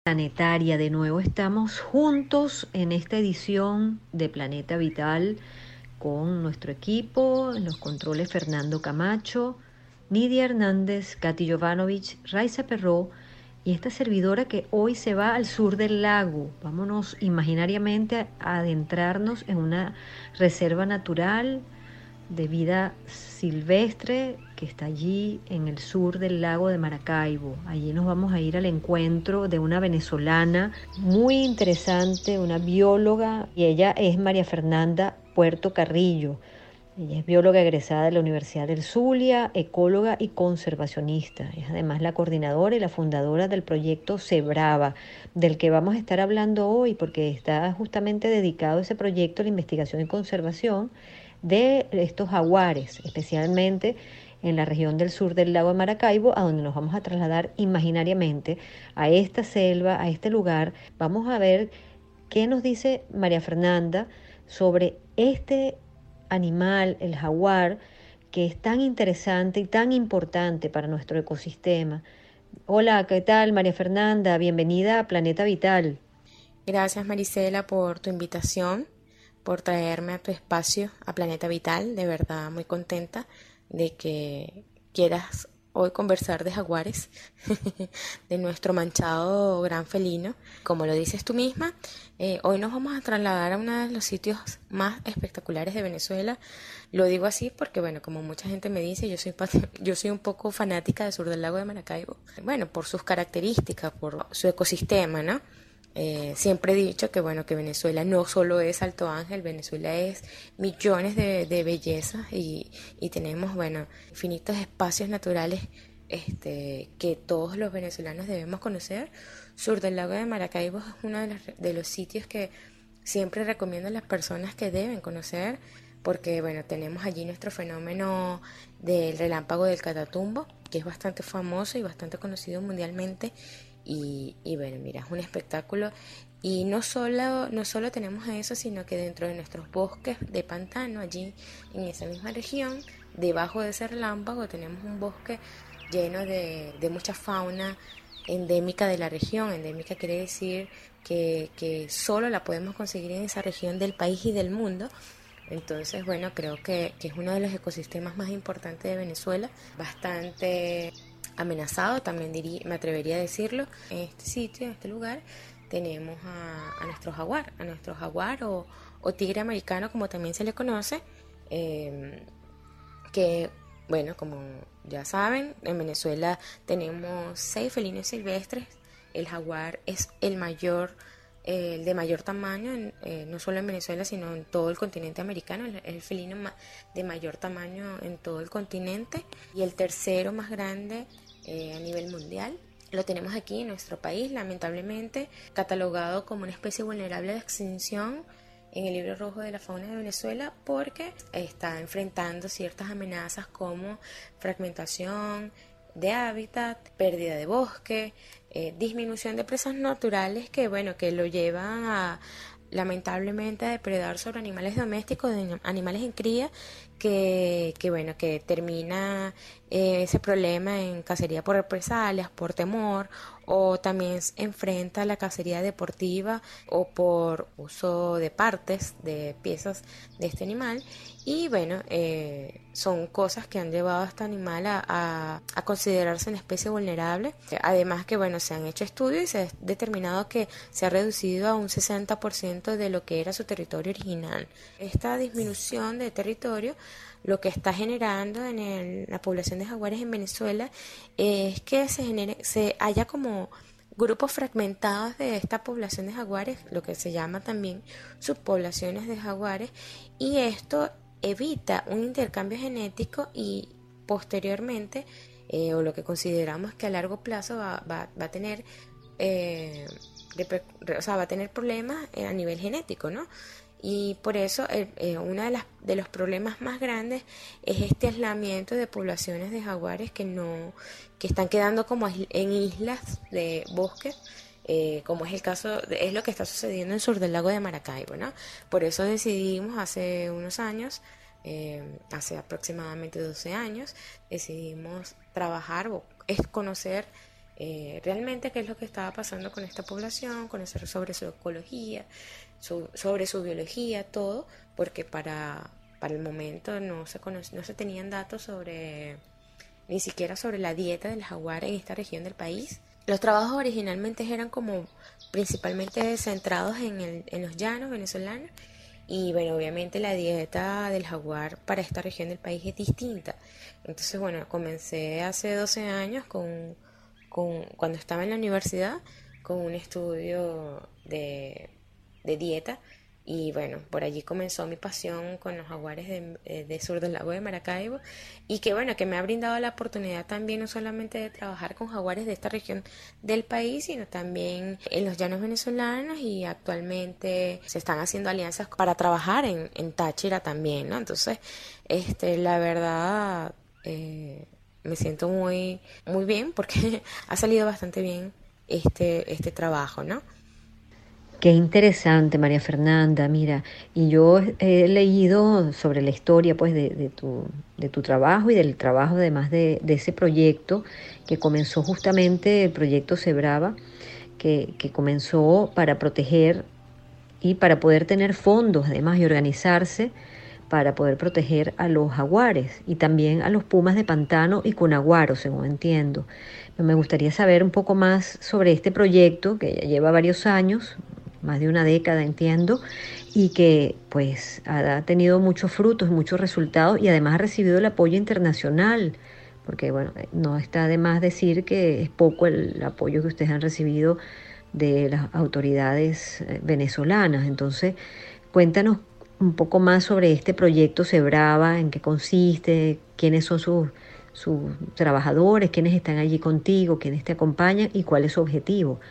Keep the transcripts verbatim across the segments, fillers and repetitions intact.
Planetaria. De nuevo estamos juntos en esta edición de Planeta Vital con nuestro equipo, en los controles Fernando Camacho, Nidia Hernández, Katy Jovanovic, Raiza Perró y esta servidora que hoy se va al sur del lago. Vámonos imaginariamente a adentrarnos en una reserva natural de vida silvestre que está allí en el sur del lago de Maracaibo. Allí nos vamos a ir al encuentro de una venezolana muy interesante, una bióloga, y ella es María Fernanda Puerto Carrillo. Ella es bióloga egresada de la Universidad del Zulia, ecóloga y conservacionista. Es además la coordinadora y la fundadora del proyecto Cebrava, del que vamos a estar hablando hoy, porque está justamente dedicado ese proyecto a la investigación y conservación de estos jaguares, especialmente en la región del sur del lago de Maracaibo, a donde nos vamos a trasladar imaginariamente a esta selva, a este lugar. Vamos a ver qué nos dice María Fernanda sobre este animal, el jaguar, que es tan interesante y tan importante para nuestro ecosistema. Hola, ¿qué tal, María Fernanda? Bienvenida a Planeta Vital. Gracias, Marisela, por tu invitación, por traerme a tu espacio, a Planeta Vital. De verdad, muy contenta de que quieras hoy conversar de jaguares, de nuestro manchado gran felino. Como lo dices tú misma, eh, hoy nos vamos a trasladar a uno de los sitios más espectaculares de Venezuela. Lo digo así porque, bueno, como mucha gente me dice, yo soy, yo soy un poco fanática del sur del lago de Maracaibo. Bueno, por sus características, por su ecosistema, ¿no? Eh, siempre he dicho que bueno que Venezuela no solo es Alto Ángel, Venezuela es millones de, de bellezas y, y tenemos bueno infinitos espacios naturales este, que todos los venezolanos debemos conocer. Sur del lago de Maracaibo es uno de los, de los sitios que siempre recomiendo a las personas que deben conocer porque bueno tenemos allí nuestro fenómeno del relámpago del Catatumbo, que es bastante famoso y bastante conocido mundialmente. Y, y bueno, mira, es un espectáculo y no solo, no solo tenemos eso, sino que dentro de nuestros bosques de pantano, allí en esa misma región, debajo de ese relámpago, tenemos un bosque lleno de, de mucha fauna endémica de la región. Endémica quiere decir que, que solo la podemos conseguir en esa región del país y del mundo. Entonces, bueno, creo que, que es uno de los ecosistemas más importantes de Venezuela, bastante amenazado, también diría, me atrevería a decirlo. En este sitio, en este lugar, tenemos a, a nuestro jaguar, a nuestro jaguar o, o tigre americano, como también se le conoce, eh, que, bueno, como ya saben, en Venezuela tenemos seis felinos silvestres. El jaguar es el mayor, eh, el de mayor tamaño, en, eh, no solo en Venezuela, sino en todo el continente americano. Es el felino ma- de mayor tamaño en todo el continente y el tercero más grande eh, a nivel mundial. Lo tenemos aquí en nuestro país, lamentablemente catalogado como una especie vulnerable de extinción en el libro rojo de la fauna de Venezuela porque está enfrentando ciertas amenazas como fragmentación de hábitat, pérdida de bosque, eh, disminución de presas naturales que bueno que lo llevan a lamentablemente a depredar sobre animales domésticos, de animales en cría, que, que bueno, que termina eh, ese problema en cacería por represalias, por temor, o también enfrenta la cacería deportiva o por uso de partes, de piezas de este animal. Y bueno, eh, son cosas que han llevado a este animal a, a, a considerarse una especie vulnerable. Además que bueno, se han hecho estudios y se ha determinado que se ha reducido a un sesenta por ciento de lo que era su territorio original. Esta disminución de territorio lo que está generando en el, la población de jaguares en Venezuela es que se genere, se haya como grupos fragmentados de esta población de jaguares, lo que se llama también subpoblaciones de jaguares, y esto evita un intercambio genético y posteriormente, eh, o lo que consideramos que a largo plazo va, va, va a tener eh, o sea, va a tener problemas a nivel genético, ¿no? Y por eso eh, eh, uno de, las, de los problemas más grandes es este aislamiento de poblaciones de jaguares que no que están quedando como en islas de bosque, eh, como es el caso, de, es lo que está sucediendo en el sur del lago de Maracaibo, ¿no? Por eso decidimos hace unos años, eh, hace aproximadamente doce años, decidimos trabajar o es conocer eh, realmente qué es lo que estaba pasando con esta población, conocer sobre su ecología, su, sobre su biología, todo, porque para, para el momento no se, conoce, no se tenían datos sobre, ni siquiera sobre la dieta del jaguar en esta región del país. Los trabajos originalmente eran como principalmente centrados en, el, en los llanos venezolanos, y bueno, obviamente la dieta del jaguar para esta región del país es distinta. Entonces, bueno, comencé hace doce años con, con cuando estaba en la universidad con un estudio de, de dieta, y bueno, por allí comenzó mi pasión con los jaguares de, de sur del lago de Maracaibo, y que bueno, que me ha brindado la oportunidad también no solamente de trabajar con jaguares de esta región del país, sino también en los llanos venezolanos, y actualmente se están haciendo alianzas para trabajar en, en Táchira también, ¿no? Entonces, este, la verdad, eh, me siento muy, muy bien porque ha salido bastante bien este, este trabajo, ¿no? Qué interesante, María Fernanda, mira, y yo he leído sobre la historia pues de, de tu, de tu trabajo y del trabajo además de, de ese proyecto que comenzó justamente, el proyecto Sebrava, que, que comenzó para proteger y para poder tener fondos además y organizarse para poder proteger a los jaguares y también a los pumas de pantano y cunaguaro, según entiendo. Me gustaría saber un poco más sobre este proyecto que ya lleva varios años, más de una década entiendo, y que pues ha tenido muchos frutos, muchos resultados y además ha recibido el apoyo internacional, porque bueno, no está de más decir que es poco el apoyo que ustedes han recibido de las autoridades eh, venezolanas. Entonces, cuéntanos un poco más sobre este proyecto Sebrava, en qué consiste, quiénes son sus, sus trabajadores, quiénes están allí contigo, quiénes te acompañan y cuál es su objetivo.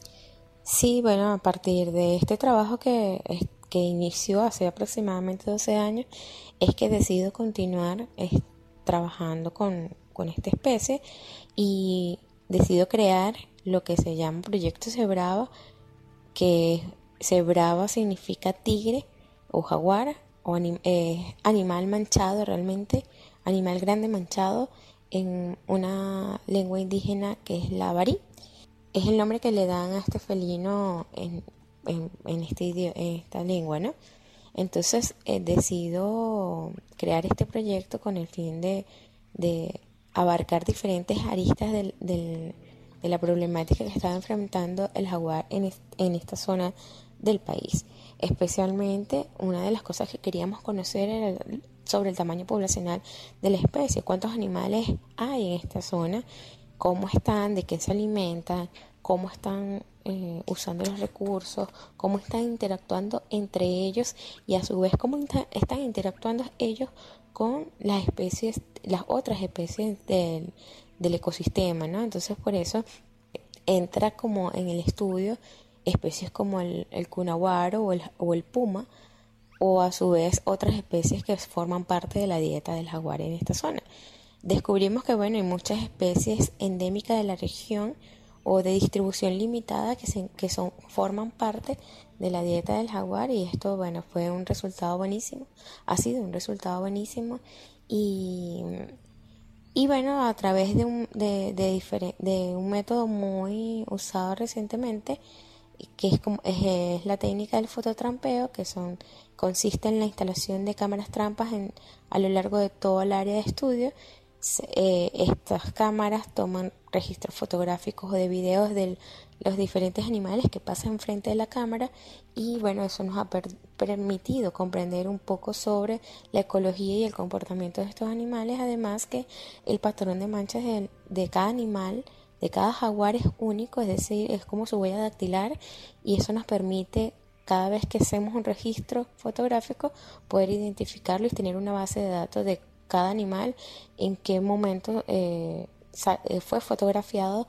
Sí, bueno, a partir de este trabajo que, es- que inició hace aproximadamente doce años, es que decido continuar es, trabajando con, con esta especie, y decido crear lo que se llama Proyecto Cebrava, que Cebrava significa tigre o jaguar o anim- eh, animal manchado realmente, animal grande manchado en una lengua indígena que es la barí. Es el nombre que le dan a este felino en, en, en este idioma, en esta lengua, ¿no? Entonces eh, decido crear este proyecto con el fin de, de abarcar diferentes aristas del, del, de la problemática que estaba enfrentando el jaguar en, est en esta zona del país. Especialmente una de las cosas que queríamos conocer era el, sobre el tamaño poblacional de la especie, cuántos animales hay en esta zona, cómo están, de qué se alimentan, cómo están eh, usando los recursos, cómo están interactuando entre ellos, y a su vez cómo inter están interactuando ellos con las especies, las otras especies del, del ecosistema, ¿no? Entonces por eso entra como en el estudio especies como el, el cunaguaro o el, o el puma, o a su vez otras especies que forman parte de la dieta del jaguar en esta zona. Descubrimos que bueno, hay muchas especies endémicas de la región o de distribución limitada que, se, que son, forman parte de la dieta del jaguar, y esto bueno, fue un resultado buenísimo, ha sido un resultado buenísimo, y, y bueno, a través de un, de, de, de un método muy usado recientemente, que es, como, es, es la técnica del fototrampeo, que son, consiste en la instalación de cámaras trampas en, a lo largo de todo el área de estudio. Eh, estas cámaras toman registros fotográficos o de videos de los diferentes animales que pasan enfrente de la cámara, y bueno, eso nos ha per permitido comprender un poco sobre la ecología y el comportamiento de estos animales, además que el patrón de manchas de, de cada animal, de cada jaguar es único, es decir, es como su huella dactilar, y eso nos permite cada vez que hacemos un registro fotográfico poder identificarlo y tener una base de datos de cada animal, en qué momento eh, fue fotografiado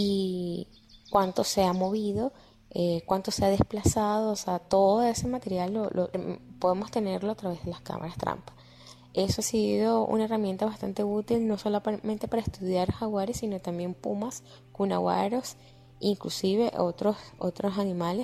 y cuánto se ha movido, eh, cuánto se ha desplazado, o sea, todo ese material lo, lo, podemos tenerlo a través de las cámaras trampa. Eso ha sido una herramienta bastante útil, no solamente para estudiar jaguares, sino también pumas, cunaguaros, inclusive otros, otros animales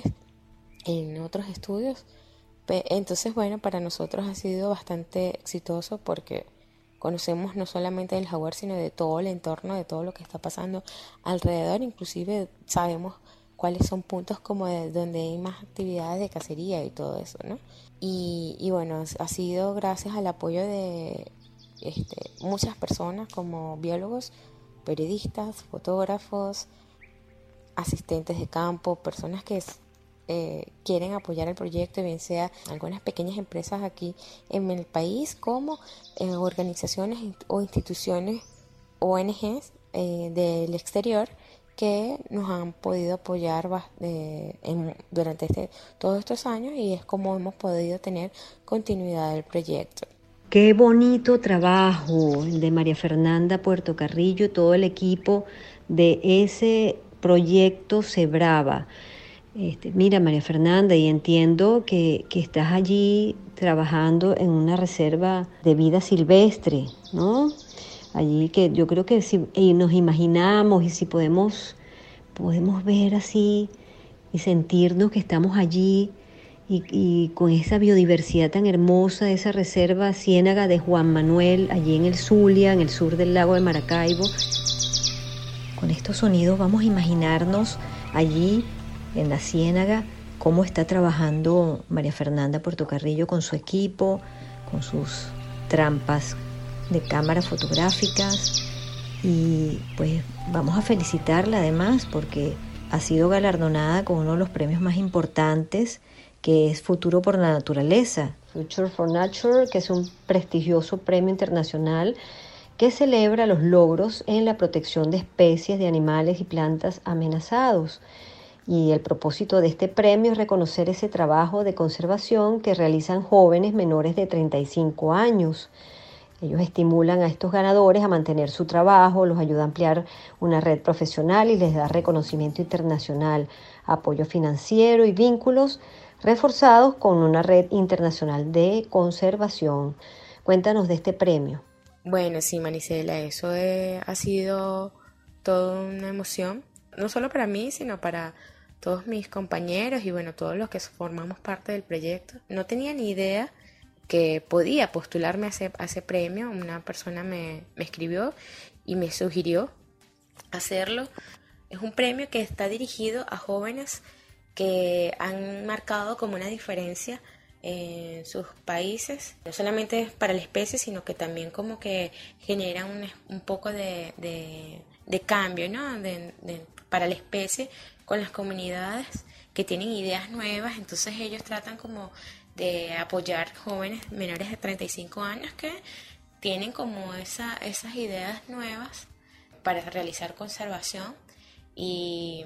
en otros estudios. Entonces, bueno, para nosotros ha sido bastante exitoso porque conocemos no solamente del jaguar, sino de todo el entorno, de todo lo que está pasando alrededor. Inclusive sabemos cuáles son puntos como de donde hay más actividades de cacería y todo eso, ¿no? Y, y bueno, ha sido gracias al apoyo de este, muchas personas como biólogos, periodistas, fotógrafos, asistentes de campo, personas que eh, quieren apoyar el proyecto, bien sea algunas pequeñas empresas aquí en el país como eh, organizaciones o instituciones O N Ges eh, del exterior que nos han podido apoyar eh, en, durante este, todos estos años, y es como hemos podido tener continuidad del proyecto. Qué bonito trabajo de María Fernanda Puerto Carrillo, todo el equipo de ese proyecto Cebrava. Este, mira, María Fernanda, y entiendo que, que estás allí trabajando en una reserva de vida silvestre, ¿no? Allí que yo creo que si y nos imaginamos y si podemos, podemos ver así y sentirnos que estamos allí y, y con esa biodiversidad tan hermosa de esa reserva Ciénaga de Juan Manuel, allí en el Zulia, en el sur del lago de Maracaibo. Con estos sonidos vamos a imaginarnos allí en la ciénaga cómo está trabajando María Fernanda Puerto Carrillo con su equipo, con sus trampas de cámaras fotográficas, y pues vamos a felicitarla además porque ha sido galardonada con uno de los premios más importantes, que es Futuro por la Naturaleza, Future for Nature, que es un prestigioso premio internacional que celebra los logros en la protección de especies de animales y plantas amenazados. Y el propósito de este premio es reconocer ese trabajo de conservación que realizan jóvenes menores de treinta y cinco años. Ellos estimulan a estos ganadores a mantener su trabajo, los ayuda a ampliar una red profesional y les da reconocimiento internacional, apoyo financiero y vínculos reforzados con una red internacional de conservación. Cuéntanos de este premio. Bueno, sí, Marisela, eso eh, ha sido toda una emoción, no solo para mí, sino para todos mis compañeros y bueno, todos los que formamos parte del proyecto. No tenía ni idea que podía postularme a ese, a ese premio. Una persona me, me escribió y me sugirió hacerlo. Es un premio que está dirigido a jóvenes que han marcado como una diferencia en sus países, no solamente para la especie, sino que también como que generan un, un poco de, de, de cambio, ¿no? de, de, para la especie con las comunidades que tienen ideas nuevas. Entonces ellos tratan como de apoyar jóvenes menores de treinta y cinco años que tienen como esa, esas ideas nuevas para realizar conservación, y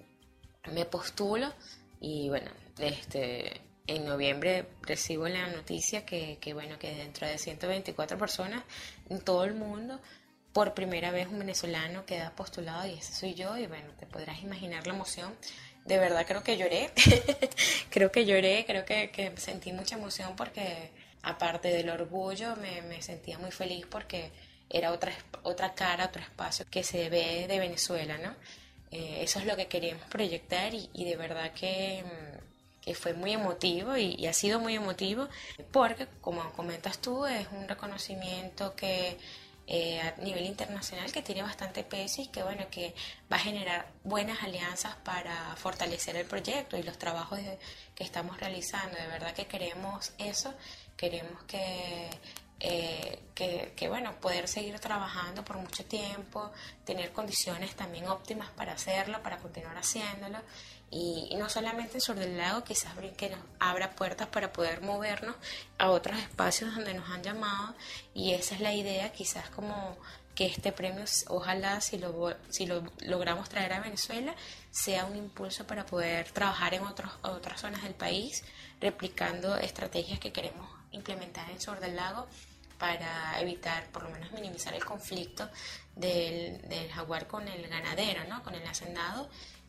me postulo y bueno, este, en noviembre recibo la noticia que, que bueno, que dentro de ciento veinticuatro personas en todo el mundo, por primera vez un venezolano queda postulado, y ese soy yo. Y bueno, te podrás imaginar la emoción. De verdad creo que lloré, creo que lloré, creo que, que sentí mucha emoción porque aparte del orgullo me, me sentía muy feliz porque era otra, otra cara, otro espacio que se ve de Venezuela, ¿no? Eh, eso es lo que queríamos proyectar, y, y de verdad que, que fue muy emotivo y, y ha sido muy emotivo porque, como comentas tú, es un reconocimiento que Eh, a nivel internacional que tiene bastante peso y que bueno, que va a generar buenas alianzas para fortalecer el proyecto y los trabajos de, que estamos realizando. De verdad que queremos eso, queremos que, eh, que, que bueno, poder seguir trabajando por mucho tiempo, tener condiciones también óptimas para hacerlo, para continuar haciéndolo. Y, y no solamente el sur del lago, quizás que nos abra puertas para poder movernos a otros espacios donde nos han llamado, y esa es la idea, quizás como que este premio, ojalá si lo, si lo logramos traer a Venezuela, sea un impulso para poder trabajar en otros, otras zonas del país, replicando estrategias que queremos implementar en el sur del lago para evitar, por lo menos minimizar el conflicto del, del jaguar con el ganadero, ¿no? Con el hacendado.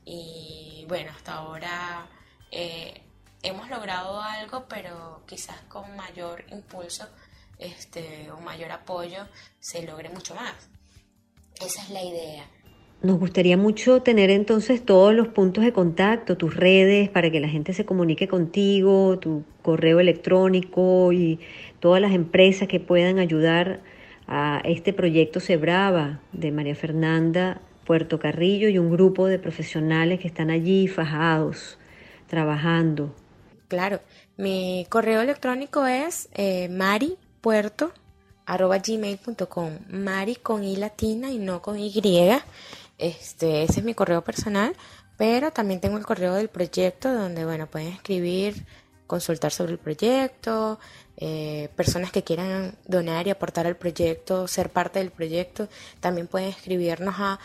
Y bueno, hasta ahora eh, hemos logrado algo, pero quizás con mayor impulso este, o mayor apoyo se logre mucho más. Esa es la idea. Nos gustaría mucho tener entonces todos los puntos de contacto, tus redes, para que la gente se comunique contigo, tu correo electrónico y todas las empresas que puedan ayudar a este proyecto Sebrava de María Fernanda Puerto Carrillo y un grupo de profesionales que están allí fajados, trabajando. Claro, mi correo electrónico es eh, maripuerto arroba gmail punto com, Mari con I latina y no con Y. Este, ese es mi correo personal, pero también tengo el correo del proyecto donde, bueno, pueden escribir, consultar sobre el proyecto, eh, personas que quieran donar y aportar al proyecto, ser parte del proyecto, también pueden escribirnos a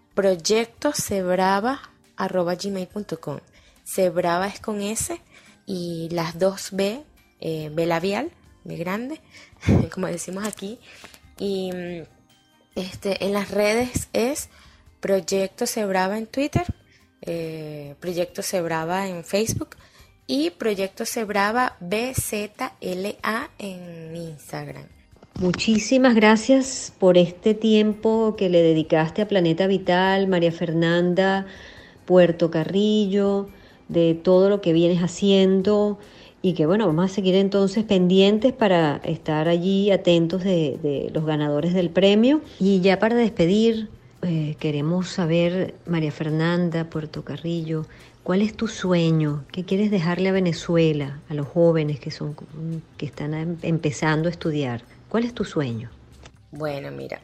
proyectosebrava arroba gmail punto com. Sebrava es con S y las dos B, eh, B labial, B grande, como decimos aquí. Y este, en las redes es Proyecto Sebrava en Twitter, eh, Proyecto Sebrava en Facebook y Proyecto Sebrava B Z L A en Instagram. Muchísimas gracias por este tiempo que le dedicaste a Planeta Vital, María Fernanda Puerto Carrillo, de todo lo que vienes haciendo y que bueno, vamos a seguir entonces pendientes para estar allí atentos de, de los ganadores del premio. Y ya para despedir, eh, queremos saber, María Fernanda Puerto Carrillo, ¿cuál es tu sueño? ¿Qué quieres dejarle a Venezuela, a los jóvenes que, son, que están empezando a estudiar? ¿Cuál es tu sueño? Bueno, mira,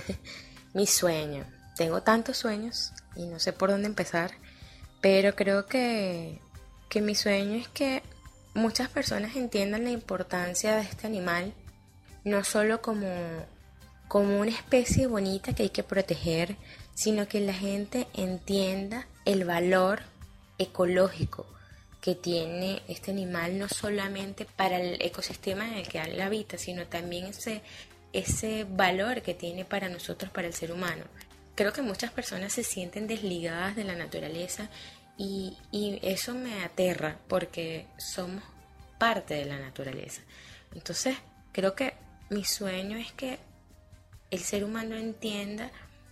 mi sueño. Tengo tantos sueños y no sé por dónde empezar, pero creo que, que mi sueño es que muchas personas entiendan la importancia de este animal, no solo como, como una especie bonita que hay que proteger, sino que la gente entienda el valor ecológico que tiene este animal, no solamente para el ecosistema en el que él habita, sino también ese, ese valor que tiene para nosotros, para el ser humano. Creo que muchas personas se sienten desligadas de la naturaleza y, y eso me aterra porque somos parte de la naturaleza. Entonces, creo que mi sueño es que el ser humano entienda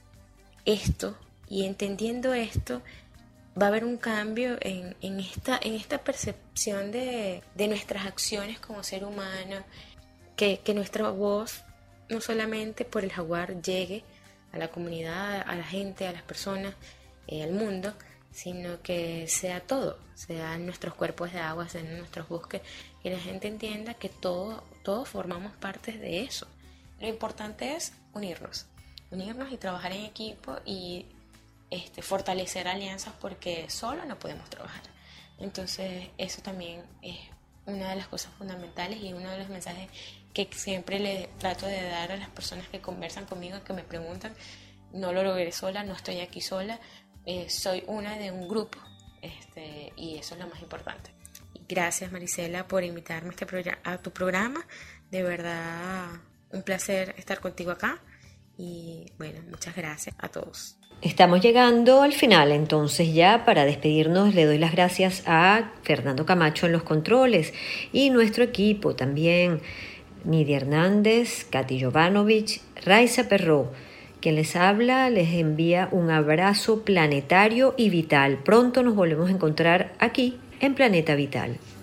esto y entendiendo esto va a haber un cambio en, en, esta, en esta percepción de, de nuestras acciones como ser humano, que, que nuestra voz no solamente por el jaguar llegue a la comunidad, a la gente, a las personas, eh, al mundo, sino que sea todo, sea en nuestros cuerpos de agua, sea en nuestros bosques, que la gente entienda que todo, todos formamos parte de eso. Lo importante es unirnos, unirnos y trabajar en equipo y Este, fortalecer alianzas porque solo no podemos trabajar. Entonces eso también es una de las cosas fundamentales y uno de los mensajes que siempre le trato de dar a las personas que conversan conmigo, que me preguntan: no lo logré sola, no estoy aquí sola, eh, soy una de un grupo, este, y eso es lo más importante. Y gracias, Marisela, por invitarme a, este programa, a tu programa. De verdad, un placer estar contigo acá y bueno, muchas gracias a todos. Estamos llegando al final, entonces ya para despedirnos le doy las gracias a Fernando Camacho en los controles y nuestro equipo también, Nidia Hernández, Katy Jovanovic, Raiza Perró. Quien les habla les envía un abrazo planetario y vital. Pronto nos volvemos a encontrar aquí en Planeta Vital.